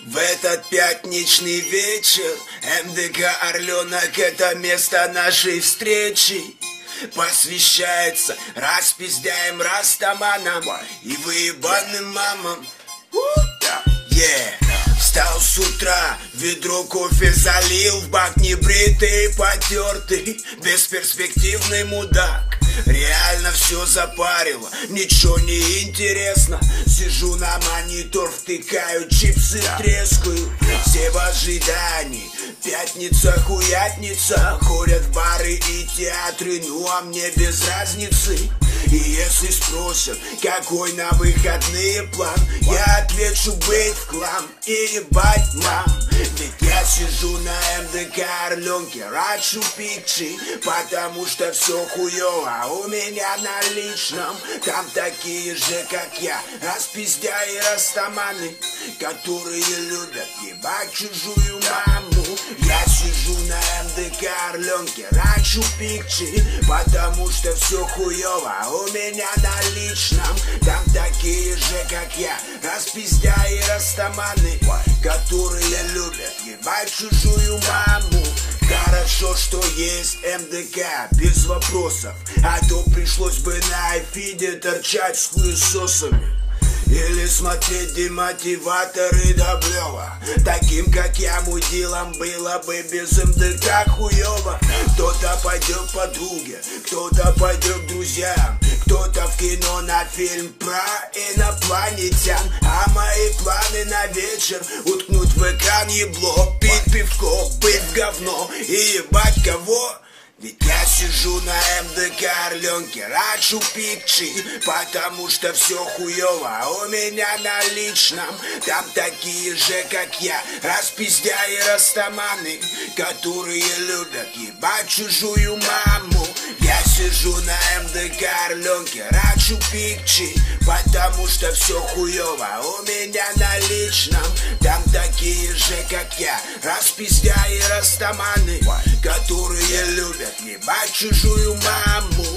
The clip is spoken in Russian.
В этот пятничный вечер МДК «Орленок» — это место нашей встречи. Посвящается распиздяем, растаманам и выебанным мамам. Встал с утра, ведро кофе залил, в бак небритый, потертый, бесперспективный мудак. Реально все запарило, ничего не интересно. Сижу на монитор, втыкаю, чипсы трескаю. Все в ожидании, пятница, хуятница. Ходят в бары и театры, ну а мне без разницы. И если спросят, какой на выходные план, я отвечу: быть в хлам и ебать мам. Ведь я сижу на МДК «Орленке», рачу пикчи, потому что все хуёво у меня на личном. Там такие же, как я, распиздя и растаманы, которые любят ебать чужую маму. Я сижу на МДК «Орленке», рачу пикчи, потому что все хуёво у меня на личном. Там такие же, как я, распиздя и растаманы, которые любят ебать чужую маму. Хорошо, что есть МДК, без вопросов, а то пришлось бы на айфиде торчать с хуесосами. Или смотреть демотиваторы до блева. Таким, как я, мудилом было бы без МДК хуёво. Кто-то пойдет к подруге, кто-то пойдет к друзьям, кто-то в кино на фильм про инопланетян. А мои планы на вечер — уткнуть в экран ебло, пить пивко, быть в говно и ебать кого. Ведь я сижу на МДК «Орленке», рачу пикчи, потому что все хуёво у меня на личном. Там такие же, как я, распиздя и растаманы, которые любят ебать чужую маму. Я сижу на МДК «Орленке», рачу пикчи, потому что все хуёво у меня на личном. Там такие же, как я, распиздя и растаманы, которые любят ебать чужую маму.